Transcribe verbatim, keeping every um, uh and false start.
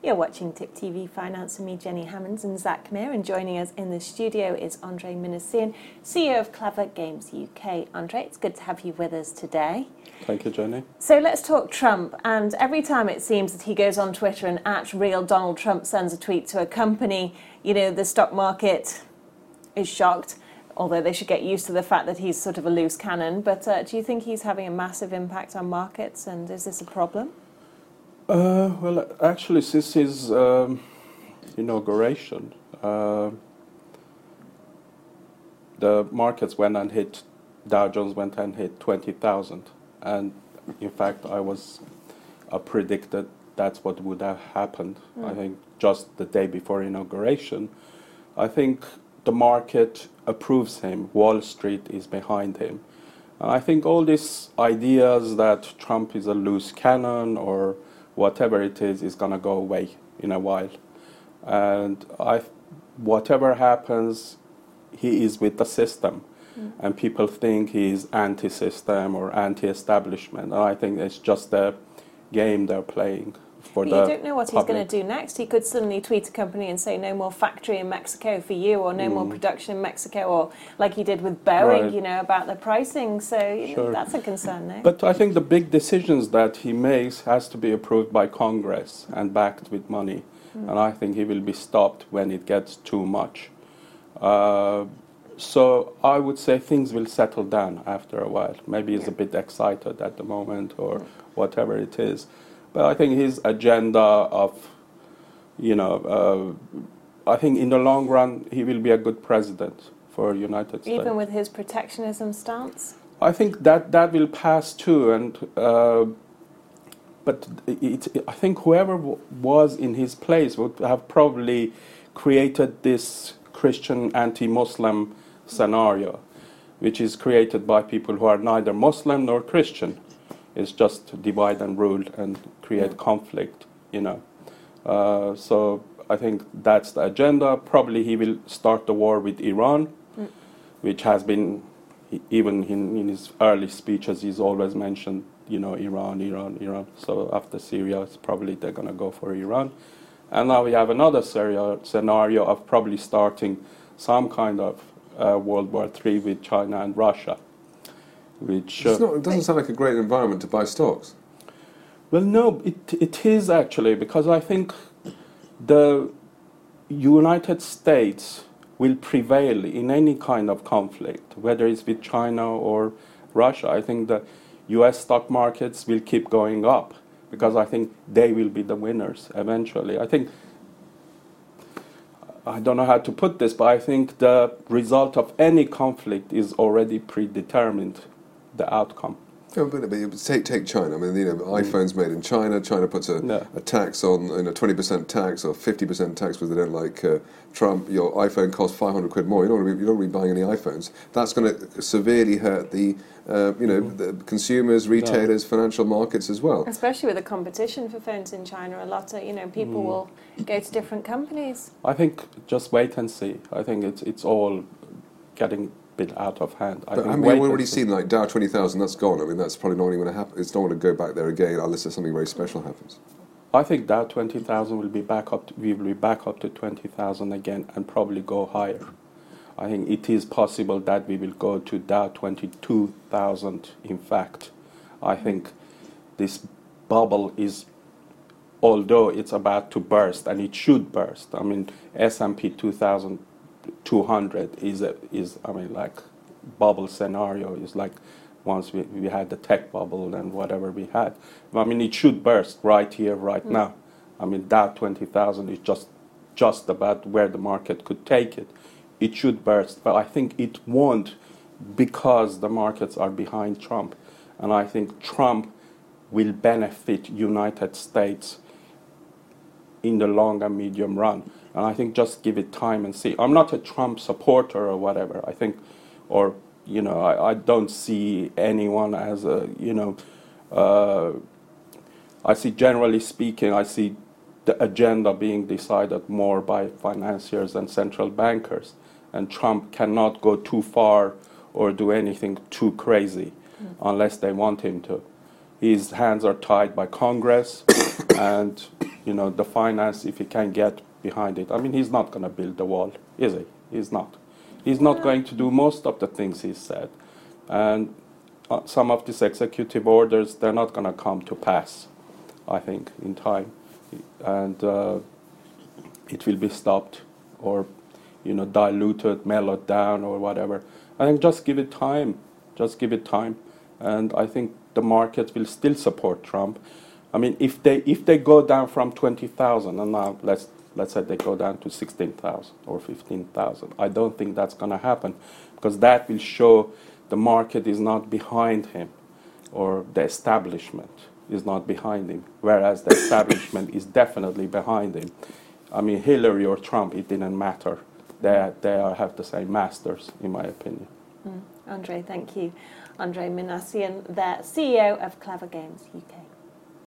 You're watching Tipp T V Finance with me, Jenny Hammonds and Zach Mir, and joining us in the studio is Andre Minassian, C E O of Clever Games U K. Andre, it's good to have you with us today. Thank you, Jenny. So let's talk Trump. And every time it seems that he goes on Twitter and at real Donald Trump sends a tweet to a company, you know, the stock market is shocked, although they should get used to the fact that he's sort of a loose cannon. But uh, do you think he's having a massive impact on markets, and is this a problem? Uh, well, actually, since his um, inauguration, uh, the markets went and hit, Dow Jones went and hit twenty thousand. And in fact, I was I predicted that's what would have happened. Mm. I think just the day before inauguration. I think the market approves him. Wall Street is behind him. And I think all these ideas that Trump is a loose cannon or whatever it is is going to go away in a while. And I, whatever happens, he is with the system. Mm. And people think he's anti-system or anti-establishment. And I think it's just the game they're playing for but the you don't know what public. He's going to do next. He could suddenly tweet a company and say no more factory in Mexico for you, or no mm. more production in Mexico, or like he did with Boeing, right. you know, about the pricing. So you sure. know, that's a concern, no? But I think the big decisions that he makes has to be approved by Congress and backed with money. Mm. And I think he will be stopped when it gets too much. Uh, so I would say things will settle down after a while. Maybe he's yeah. a bit excited at the moment or mm. whatever it is. But I think his agenda of, you know, uh, I think in the long run he will be a good president for United States. Even with his protectionism stance? I think that that will pass too. And uh, but it, it, I think whoever w- was in his place would have probably created this Christian anti-Muslim scenario, which is created by people who are neither Muslim nor Christian. It's just divide and rule and create yeah. conflict, you know. Uh, so I think that's the agenda. Probably he will start the war with Iran, mm. which has been, even in, in his early speeches, he's always mentioned, you know, Iran, Iran, Iran. So after Syria, it's probably they're going to go for Iran. And now we have another scenario of probably starting some kind of uh, World War Three with China and Russia. Which, uh, it's not, it doesn't sound like a great environment to buy stocks. Well, no, it it is actually, because I think the United States will prevail in any kind of conflict, whether it's with China or Russia. I think the U S stock markets will keep going up because I think they will be the winners eventually. I think, I don't know how to put this, but I think the result of any conflict is already predetermined. The outcome. Yeah, but, but take take China. I mean, you know, mm. iPhones made in China. China puts a, no. a tax on, you know, twenty percent tax or fifty percent tax because they don't like uh, Trump. Your iPhone costs five hundred quid more. You don't want to be, you don't want to be buying any iPhones. That's going to severely hurt the, uh, you know, mm. the consumers, retailers, no. financial markets as well. Especially with the competition for phones in China, a lot of, you know, people mm. will go to different companies. I think just wait and see. I think it's it's all getting bit out of hand. I but think have we already seen like Dow twenty thousand? That's gone. I mean, that's probably not going to happen. It's not going to go back there again unless there's something very special happens. I think Dow twenty thousand will be back up. To, we will be back up to twenty thousand again and probably go higher. I think it is possible that we will go to Dow twenty-two thousand. In fact, I think this bubble is, although it's about to burst and it should burst. I mean, S and P two thousand. two hundred is a, is I mean like bubble scenario is like once we, we had the tech bubble and whatever we had. I mean it should burst right here right mm. now. I mean that twenty thousand is just just about where the market could take it. It should burst, but I think it won't because the markets are behind Trump, and I think Trump will benefit United States in the long and medium run. And I think just give it time and see. I'm not a Trump supporter or whatever. I think, or, you know, I, I don't see anyone as a, you know, uh, I see, generally speaking, I see the agenda being decided more by financiers and central bankers. And Trump cannot go too far or do anything too crazy mm. unless they want him to. His hands are tied by Congress and you know, the finance, if he can get behind it. I mean, he's not going to build the wall, is he? He's not. He's not going to do most of the things he said. And uh, some of these executive orders, they're not going to come to pass, I think, in time. And uh, it will be stopped or, you know, diluted, mellowed down or whatever. I think just give it time. Just give it time. And I think the market will still support Trump. I mean, if they if they go down from twenty thousand, and now let's let's say they go down to sixteen thousand or fifteen thousand, I don't think that's going to happen, because that will show the market is not behind him, or the establishment is not behind him, whereas the establishment is definitely behind him. I mean, Hillary or Trump, it didn't matter. They, they have the same masters, in my opinion. Mm. Andre, thank you. Andre Minassian, the C E O of Clever Games U K.